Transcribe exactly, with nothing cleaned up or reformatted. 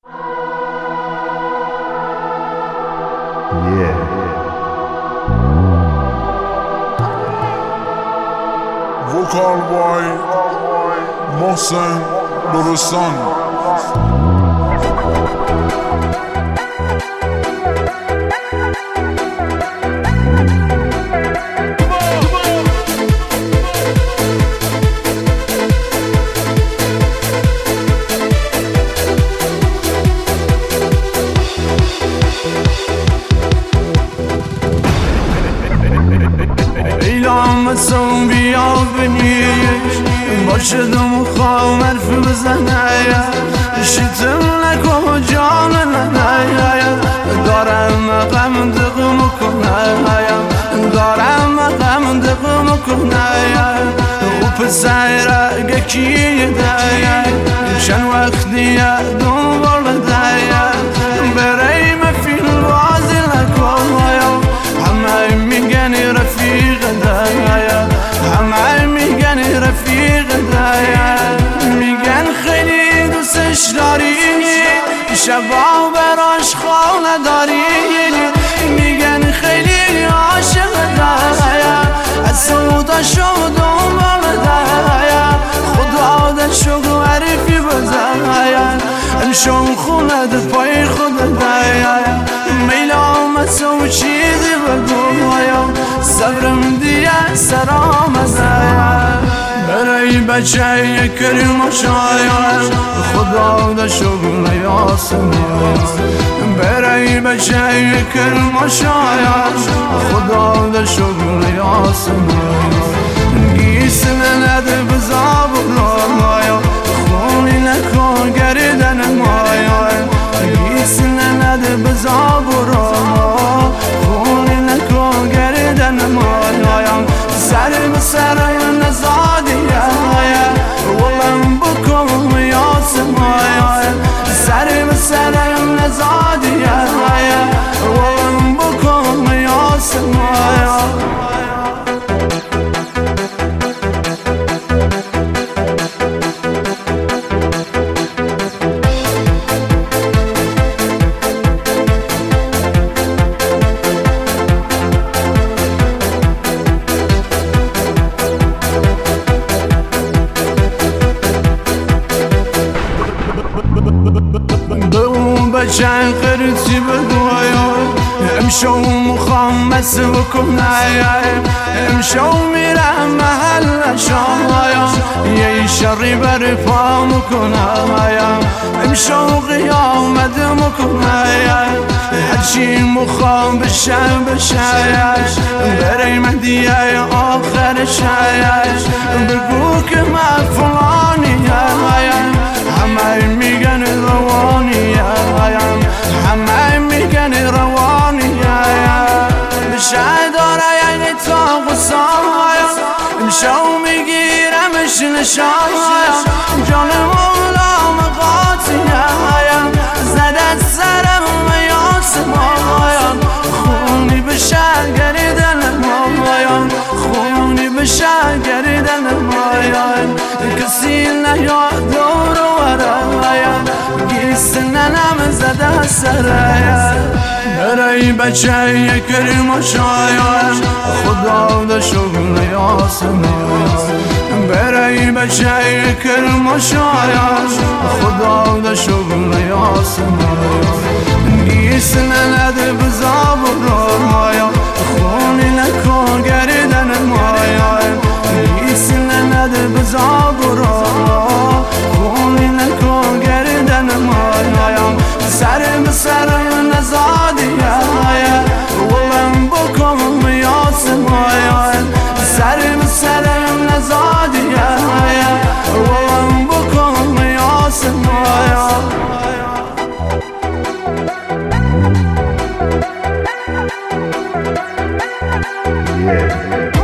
Yeah. Vocal by Mohsen Lorsan. Eylemesin bia beni başladım uxam harfi bزنه شتم نکن جانم دارم غم دقم کنه دارم غم دقم کنه و پسر گکی ده چند وقتی دنبال ده برای مفی بازی نکن همه میگن رفیق ده همه میگن رفیق ده میگن خیلی دوستش داری شبا براش خانه داری میگن خیلی عاشق ده از سودا شو دنبال ده خدا ده شو عرفی بزن امشون خونه ده پای خود ده میل آمد سو چیزی بگو صبرم دیگه سرام برای بچه کریم و شاید خدا ده شغل یاسم برای بچه کریم و شاید خدا ده شغل یاسم گیسن نده بزاب مایا خونی نکن گردن مایا گیسن نده بزاب خونی نکن گردن مایا سر بسر نزادیه ولم بکن یاسم سر بسر نزادیه ولم بکن یاسم بچه قرصی بگویم امشو مخوام بس بکنم امشو میرم محل شایم یه شری بر پا مکنم امشو قیامت مکنم هرچی مخوام بشه بشه برای مهدیه آخر شایش بگو که من فلانیم همه میگن روانی همه میگن روانی بشه داره یعنی تا غصایم امشو میگیرمش نشایم جان مولام قاطیم زدت سرم یاسمایم خونی بشه گریدن مایم خونی بشه گریدن مایم کسی نیاد دور ورایم گیسن نم زده سرایم برای بچه کریم و شاید خدا ده شغل یاسم برای بچه کریم و شاید خدا ده شغل یاسم گیسن نده بزاب مایا خونی نکن گردن مایا گیسن نده بزاب خونی نکن گردن مایا سر بسر نزادیه ولم بکن یاسم سر بسر نزادیه ولم بکن یاسم Yeah.